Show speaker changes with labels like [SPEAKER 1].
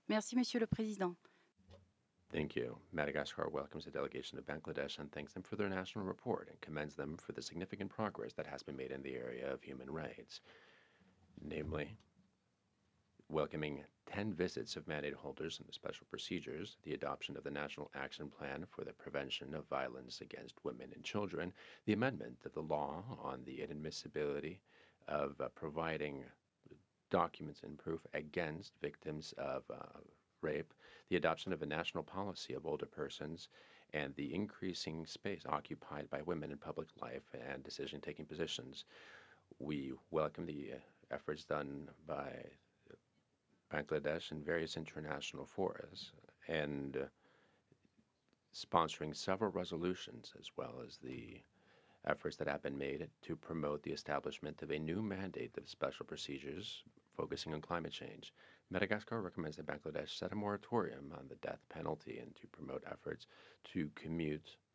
[SPEAKER 1] Merci, Monsieur le Président.
[SPEAKER 2] Thank you. Madagascar welcomes the delegation of Bangladesh and thanks them for their national report and commends them for the significant progress that has been made in the area of human rights, namely welcoming 10 visits of mandate holders and the special procedures, the adoption of the National Action Plan for the Prevention of Violence Against Women and Children, the amendment of the law on the inadmissibility of providing documents and proof against victims of rape, the adoption of a national policy of older persons, and the increasing space occupied by women in public life and decision taking positions. We welcome the efforts done by Bangladesh and various international forums and sponsoring several resolutions as well as the efforts that have been made to promote the establishment of a new mandate of special procedures focusing on climate change. Madagascar recommends that Bangladesh set a moratorium on the death penalty and to promote efforts to commute